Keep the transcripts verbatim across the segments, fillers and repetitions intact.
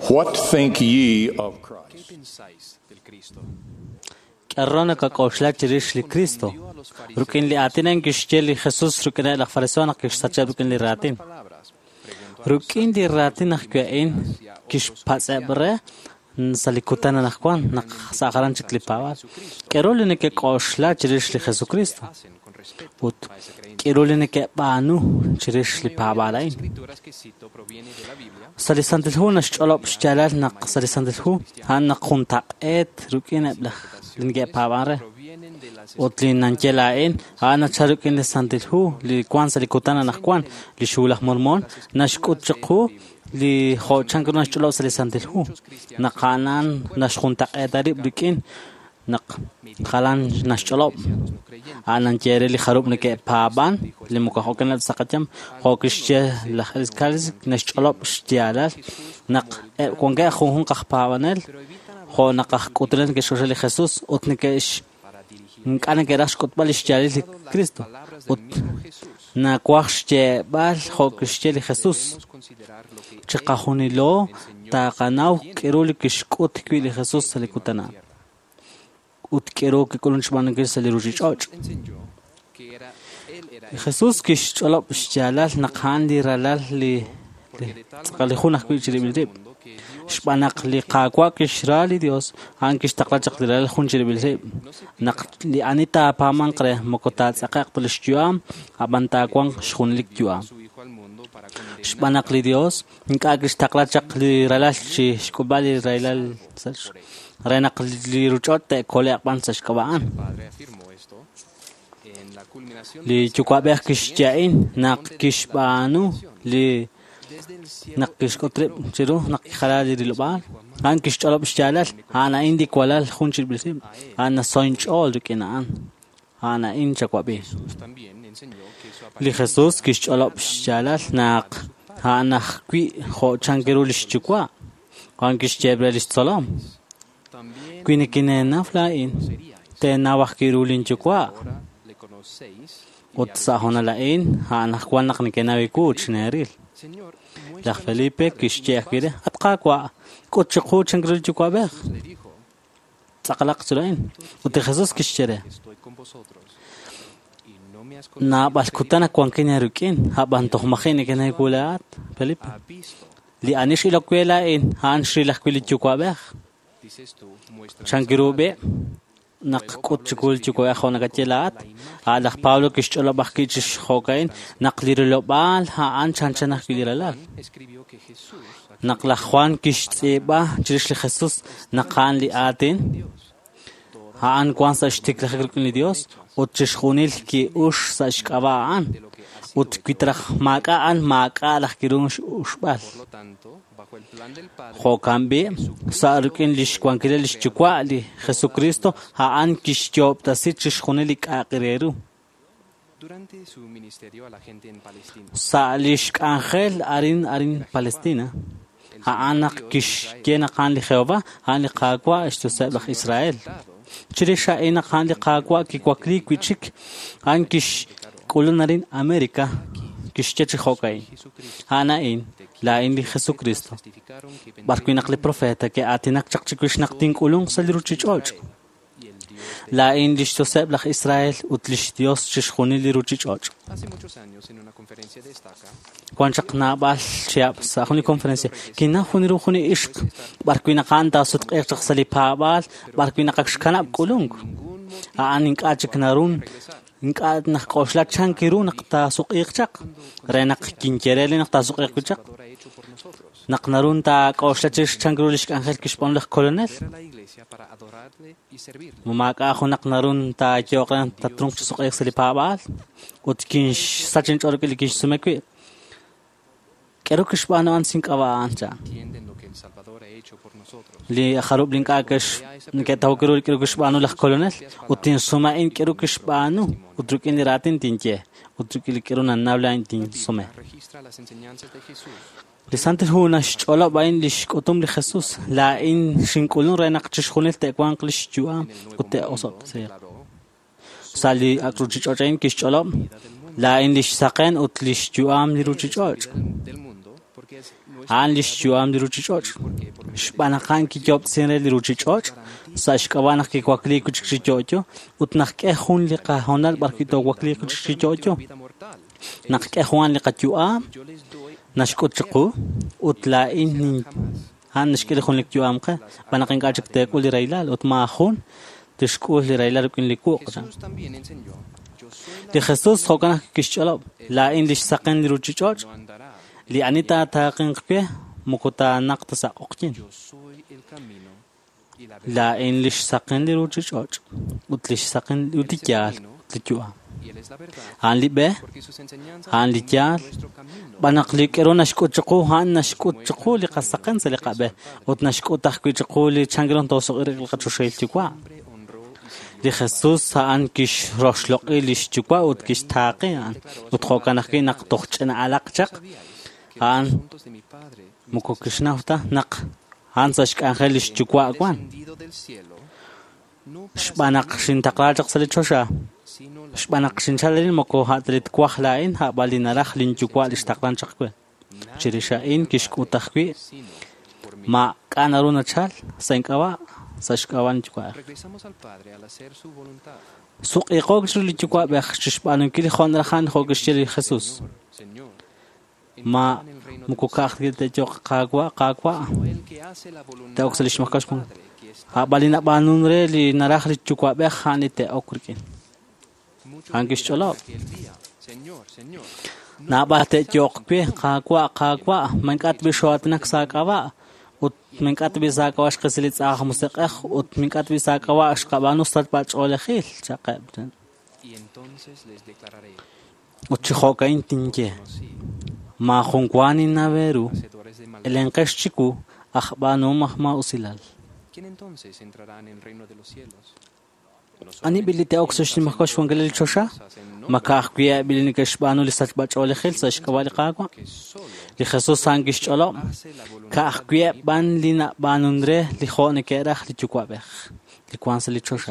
What think ye of Christ? Arrona ka koshla chirish li Cristo. Rukin li atinan kishche li Jesus rukin la farisona kishtacha rukin li ratin. Rukin di ratin nakkuain kish patsabre salikutana nakwan nak sakaran chikli pawat. Kerolene ke koshla chirish li Jesus Cristo. Ut kerolene ke banu chirish li pawalain. Salisantil hu nashcholop shjalal nak salisantil hu han nakunta et rukin abla linge paware otlin nanjelain ana charukin li santil hu li kwan salikutana nakwan li shulah mormon nashkut chqu li khochan kuna shcholop salisantil hu naqanan nashkunta etari brikin naq khalan nashcholop anan jere li kharub neke paban li mukahokan saqacham khokishche la khalis nashcholop shtialal naq konga khun qahpawanel خو نقخ قطرن که شوشل خصوص اتنه کهش نکانه که راش کتبال اشتیالی کریستو ات نکوخش چه بال خو کشتیالی خصوص چه قخونی لو تا قناو کرولی کش کت کیلی خصوص سلی کتنا ات کرو که کلونش بانه که سلی روشی چاچ خصوص کش چلاب اشتیالال نقهان دی رلال لی قلی خونخ بیل چلی بیلدیب شبانق لقاقوا كشرالي ديوس هان كش تقلا تقدر الخنجر بالسيب نق لأنيتا بامان قره مكوتات سقاق تلشجوام أبانتا قوان شخون لك جوام شبانق لديوس نكا كش تقلا تقدر رلاش شكوبالي رلال سش رنق لرجوت تأكل أقبان سش كوان لجوكابه كش جاين نق كش بانو ل نقش كترب شرو نق خلاص يدلبان هان كش طلب اشتعلال أنا عندي كوالال خونش بالسيم أنا ساينش أول دكنا أنا إن شقبي لخصوص كش طلب اشتعلال نق أنا كوي خو شانكرول اشتقوا هان كش جبريل السلام كوي نكنا نافلاين تنا وحكيرولين شقوا وتصاحنا لين أنا خوان نق نكنا ويكوتش ناريل لا فيليبي كيشتي كده اتقاقوا كوتش قوت شنقرل جوكوا بخ تقلق سلين وتخصص كيشتري نا بالكتانا كوان كين ركين هبان تخمخين كنا يقولات فيليب لي انيش الى كويلا ان هان شري لك كل جوكوا بخ شنقرو بي نق كوتش كل جوكوا اخونا كتلات على باولو كيشتلا بخكيش خوكاين نقلير لوبال ها ان شانشنا كليرلا نقل اخوان كيشتيبا جريش لخصوص نقان لي اتين ها ان كوانس اشتك لخكل ديوس وتشخونيل كي اوش ساشكابان وتكيترخ ماكا ان ماكا لخكيرونش اوشبال خو كامبي ساركين ليش كوان كده ليش تقوى لي خسو كريستو ها ان كيشتيوب تسيت شخونيل كاقريرو ساليش كانخيل ارين ارين فلسطين ها انا كيش كينا قان لي خيوبا هان لي قاقوا اشتسابخ اسرائيل تشريشا اينا قان لي قاقوا كي كوكلي كويتشيك هان كيش كولنارين امريكا كيش تشي خوكاي هانا ان لا ان لي خسو كريستو باركو نقل بروفيتا كي اتينك تشقشكوش نقتين كولون سليرو تشيچوچ لا ان لي اشتسابخ اسرائيل وتلش ديوس تشخوني لي روچيچوچ كونشقنا باش شياب ساخوني كونفرنسي كينا خوني روخوني عشق باركو نقان تاسو تقيق تخسلي بابال باركو نقش كناب كولونغ ان انقاچك نارون انقاد نقوشلا چانكيرو نقتا سوقيقچق رنق كينكيرل نقتا سوقيقچق نقنرون تا قوشلا چانكيرو ليش كان خل كشبون لخ كولونيل وماكا خو نقنرون تا كيوقن تترونك سوقيق سلي بابال وتكينش ساچن چوركل كيش سمكوي كيرو كشبانو ان سينقوا انچا لي خروب لينكاكش نكتاو كيرو كيرو كشبانو لخ كولونيل وتين سوما ان كيرو كشبانو وتركين راتين تينچه وتركيل كيرو نناولان تين سوما لسانتل هو نشچولا باين ليش قطم لخصوص لا ان شينكولون رينقچش خونل تيكوان قلش جوا وت اوسط سي سالي اكروچچوچين كيشچولا لا ان ليش ساقن وتليش جوام لروچچوچ هان ليش جوام لروچچوچ Shpanakan ki job sinre li ruchi choch. Sashkabanak ki kwakli kuchikchi chocho. Utnak ke hun li ka honal barkito kwakli kuchikchi chocho. Nak ke huan li ka chua. Nashkut chiku. Utlain ni han nishkili hun li chuam ka. Panakin ka chikte ko li railal. Utma hun. Tishku li railal kin li kuq. Li Jesus hokanak kishchalab. Lain li shsaqin li ruchi choch. Li anita taqin qpe. Mukuta naqta saqoqtin. La en lish saqin li ruchi choch. Ut lish saqin li utikyal. Lichua. Han li be. Han li kyal. Banak li kero nashkut chiku. Han nashkut chiku li qasaqin sa li qabe. Ut nashkut tahkwi chiku li changiron tawsuq irik li qachushayl chikwa. Li Jesus haan kish roshloqi lish chikwa. Ut kish taqi. Ut xokanaki naq toqchina alaq chaq. Han mukukishnafta naq han sashk angelish chukwa kwan shbanak shintaqrachaq sali chosha shbanak shinchalin moko hatrit kwakhlain ha balinaraj lin chukwa lishtaqranchaq kwe chirisha in kishkutaqwi ma kanaruna chal sainkawa sashkawan chukwa suq iqoq li chukwa be shbanun kili khonrahan khogishri Jesus ma mukukaq te choq qaqwa qaqwa te oxalish makash kun ha balina banun re li naraj li chukwa be khani te okurkin hangish cholo na ba te choq pe qaqwa qaqwa mankat bi shotnak saqawa ut mankat bi saqawa shqisli tsaq musiqah ut mankat bi saqawa shqabanu stat ba chole khil chaqab y entonces les declararé ut chhokain tinje ma khunkwani naveru el enqeshchiku akhbanu mahma usilal quién entonces entrará en el reino de los cielos ani bilite oxosh mahkosh wangalil chosha makaqqiya bilini kashbanu lisachbach ole khilsash kawali qaqwa li Jesus sangish cholo kaqqiya ban lina banundre li khone kerah li chukwabeh li kwansali chosha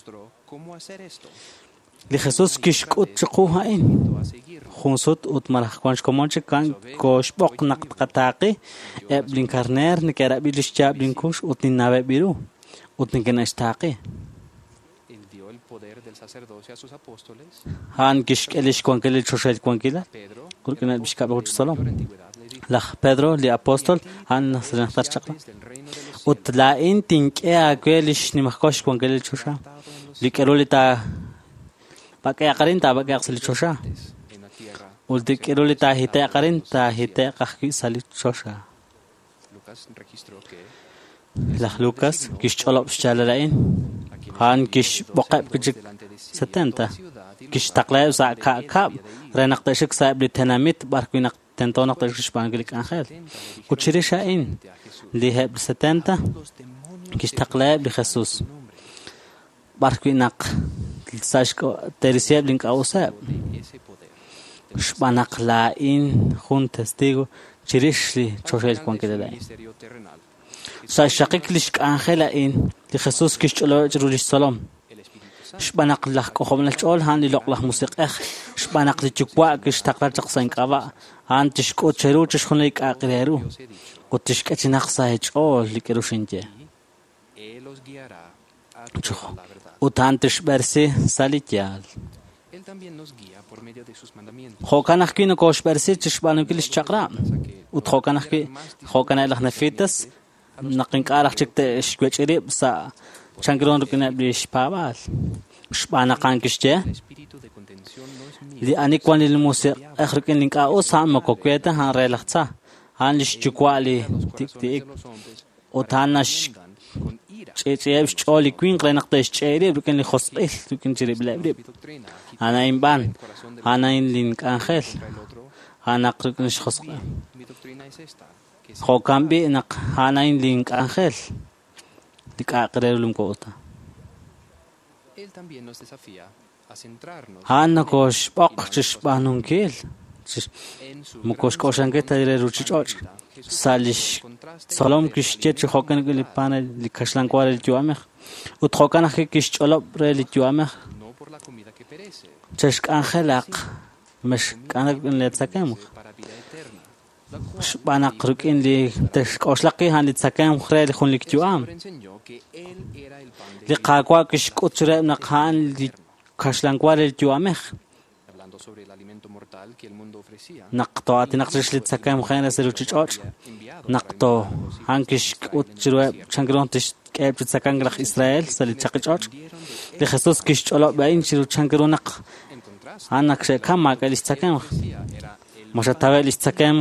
li Jesus kishkut chiquhain خونسوت اوت مرخ کنش کمانچه کن کوش باق نقد قطعی ابلین کرنر نکره بیلش جاب بین کوش اوت ننوع بیرو اوت نکنش تاقی هان کش کلیش کن کلی چوشید کن کلا کورکنه بیش کابه وچ سلام لخ پدرو لی اپوستول هان نصر نختار چقلا اوت لا این تینک ای کلیش نمخکاش کن کلی چوشا لیکرولی تا باقی اقرین تا باقی اقسلی چوشا Ulti kiruli ta hite qarin ta hite qaqki salit chosha. Lah Lucas kish cholop chalalain han kish boqab kijik setenta kish taqlay sa ka ka renaqta shik sa ibli tanamit barqinaq tentonaq tashkish bangilik ankhel kuchirisha in li heb setenta kish taqlay bi Jesus barqinaq sashko terisiab link awsab shbanak lain jun testigo chirishli choshel kon kedalay sa shaqik lish angela in li Jesus kish cholo chirulish salam shbanak lak khomla chol han li loqlah musiqah shbanak li chukwa kish taqlar chaqsan qaba han tishko cheru chishkhunlik aqireru qutishka chinaqsa chol li kerushinje utan tishbersi salityal خوکانه کی نکوش برسی چشبانو کلیش چقرا و خوکانه کی خوکانه لخ نفیتس نقین کارخ چکت شکوچری بسا چنگرون رکنه بیش پاول شبانه قانکشته لی انیکوان لیموسیق اخرکن لینک آو سام مکوکیته هان ریلختا هان لیش چکوالی تیک تیک و تانش چیچیبش چالی کوین قلنقتش چیری رکن لی خسقیل رکن چیری بلعبری أنا إنبان أنا إن لينك أنخل أنا أقرأ نش خسق خو كم بي نق أنا إن لينك أنخل لك أقرأ لهم كوتا أنا كوش باق تش بانون كيل مكوش كوشان كي تدري روتش أوش سالش سلام كشتة خاكن كلي بانه لكشلان كوار الجوامخ وتخاكن أخي كشت على برا الجوامخ چشک آنخلاق مش کانک این لطفه کم Bana krukin li teshkoslaqi han li tsakam khrel khun likjuam li qaqwa kishkutre naqhan li kashlankwa el juameh naqto atinaqrish li tsakam khana seluchichot naqto hankish utchirwe changron tish kep tsakam grakh Israel sali chaqichot li Jesus kishcholo bain chiru changronaq anak she kama kalis tsakam mosha tavel tsakam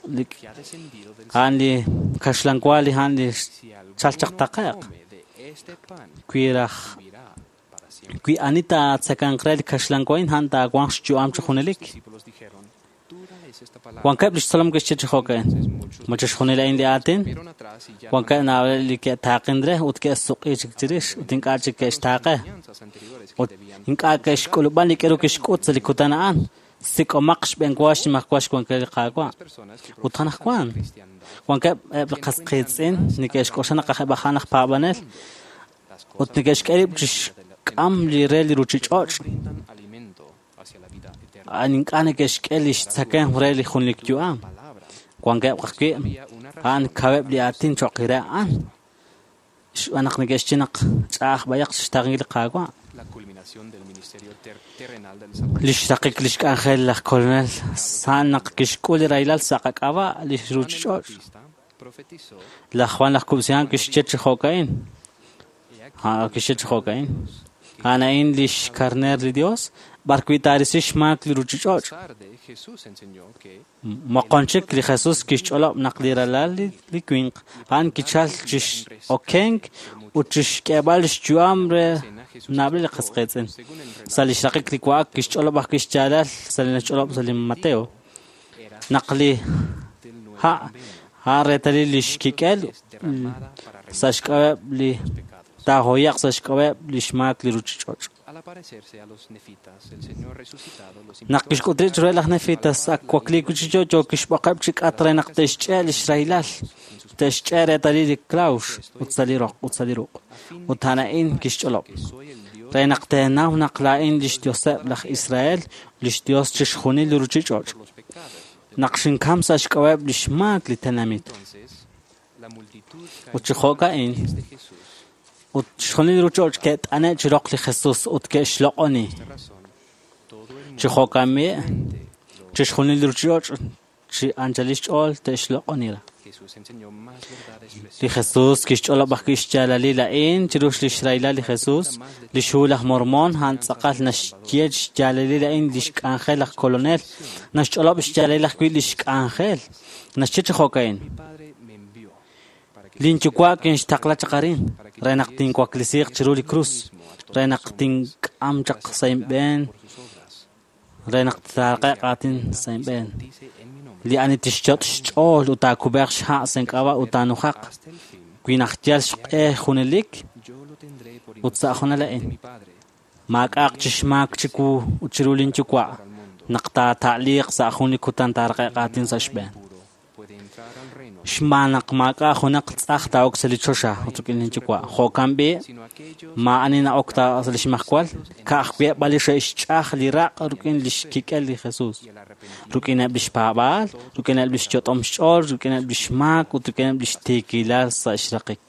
Handi kaslankwali handi chalchak taqaq kuirah kui anita tsakanqrel kashlankwain hanta quanx chuam chunelik Juanca blissalam kishich hokain muchas khunela indi atin Juanca nawli ke taqindre utke suqi chikchirish utinka chike ishtaqa ut inka kesh kulubani kero kesh kutsli kutanaan Sik omaqsh benkwash maqwash Juanca liqaqwa utqanaqwan Juanca qasqitsin nikesh qoshana qaxa baxanaq pabanel utnikesh qerib chish qam lirel ruchichoch anin qanekesh qelish tsakan reli khunlik juam Juanca qaqi an kaweb li atin choqira an anaq nikesh chinaq chaq bayaq shtagil liqaqwa Lishtaqiq lishk angel la colonel sanaq kishkul railal saqaqaba lishruchot la Juan la kubsian kishchech hokain ha kishchech hokain ana in lish karner de Dios barquitaris mak liruchot maqonchik li Jesus kishchola naqliralal li quink an kichal chish okeng uchish kebal juamre Nabli qasqetsin salish raqiq likwaq kishchola baq kishchalal salina chola salim Mateo naqli ha ha retali lishkikel sashqa li ta hoyaq sashqa lishmak liruchot naqish kutrich relach nefitas akwakli kuchicho jokish baqab chik atre naqtesh chel israilal teshchere tali klaus utsaliroq utsaliroq utanain kishchola Renaqtenaw naqlain lishtiyosab lakh Israel lishtiyos chishkhuni liruchichot naqshin kamsa shqawab lishmak litanamit uchikhokain uchkhuni liruchot ket ane chiroq li Jesus utke shloqoni chikhokami chishkhuni liruchot chi anjalish ol teshloqonira Li Jesus kishchola baq kishchalali la in chirush li Israila li Jesus li shulah mormon han tsaqal nashkiech jalali la in lishk angel la colonel nashchola bishchalali la kwi lishk angel nashchech hokain linchukwa kinshtaqla chaqarin renaqtin kwaklisiq chiruli cruz renaqtin amchaq saimben renaqtarqa qatin saimben li ani tishchot chol utakubaq sha senqaba utanuhaq kwinaqtial shqe khunelik utsakhonalain maqaq chishmak chiku uchirulin chukwa naqta ta'liq sakhuni kutan tarqa qatin sashben shmanaq maqa khunaq tsaq ta oksali chosha utukilin chukwa khokambe ma anina okta aslish mahkwal ka khbe balisha ishchaq li raq rukin lishkikel li Jesus rukin ablish pabal rukin ablish chotom shor rukin ablish mak utukin ablish tekilal sa ishraqik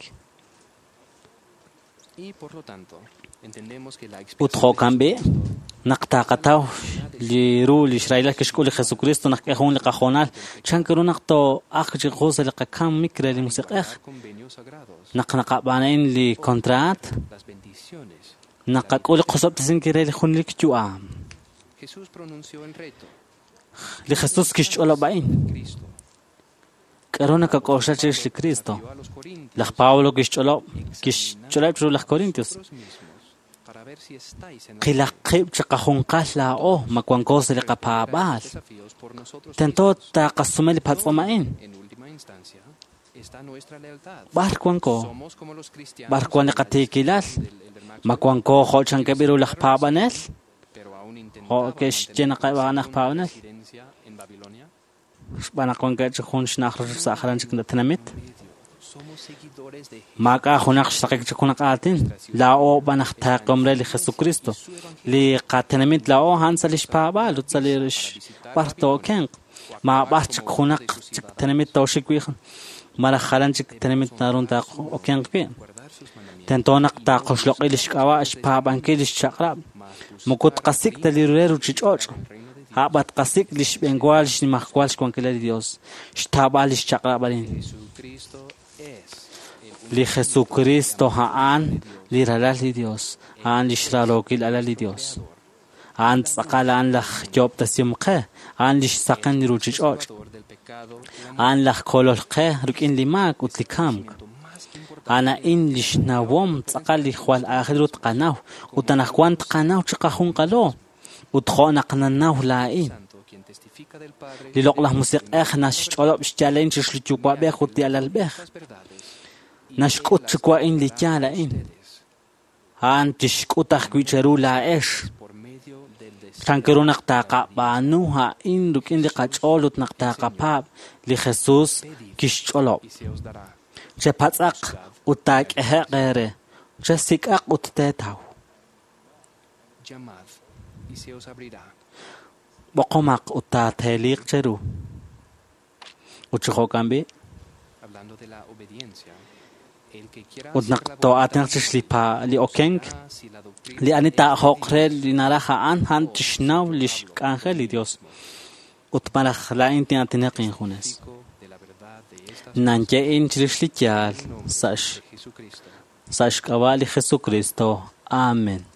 utqokambe naqta qataw li ru li Israel kishkul Jesucristo naqehun li qajonal chankru naqto aqji qosa li qakam mikra li musiqah naqnaqa banain li contrat naqaqul qosab tisinkire li khunlik juam li Jesus kishchola bain Corona ka qosha chish li Cristo la Pablo kishchola kishchola pro la Corintios qilaqib chaqahunqal la o makwankos li qapabal tanto ta qasumeli patsamain barkwanko barkwan qatikilal makwanko khochan kabiru la pabanel o kesh jena qawana pabanel bana kwanka chkhun shnakhru sakhran chikna tanamit Maka hunaq shaqik chukuna qatin la o banaq taqomre li Jesucristo li qatenamit la o hansalish paba lutsalish parto ken Ma bachik hunak chik tenemit toshik wihan. Mara halanchik tenemit narun ta okiangpi. Tentonak ta qoshloq ilish kawa ishpaban kilish chakrab. Mukut qasik talirureru chichoch. Habat qasik lish bengual lish nimahkwal shkwankilari Dios. Shtabal lish chakrabalin. Li Jesucristo haan li ralali Dios. Haan lish ralokil alali Dios. Haan tsakalaan lach job tasimqe. Haan lish sakan liru chichoch. Haan lach kololqe rukin limak utlikamk. Ana in lish nawom tsakal li khwal akhirut qanaw. Utanakwan tqanaw chikahun qalo. Utkhona qananaw lain. Liloqlah musiq ekh nash cholop shchalain chishlichukwa bekh uti alal bekh. Nashkut chikwa in li chala in. Haan tishkutah kwicheru la esh. Tranquero naqtaqa banu ha in rukin li qacholut naqtaqa pab li Jesus kishcholop. Che patzaq utak ehe qere. Che sikaq uttetaw. Boqomaq utateliq cheru. Uchihokambi. Udnaqto atnaqchish li pa li okeng. Li anita hoqre li naraja an han tishnaw li shkangel li Dios. Utmalaj la inti antineqin junes. Nanche in chirishlikyal sash. Sash kawali Jesucristo. Amen.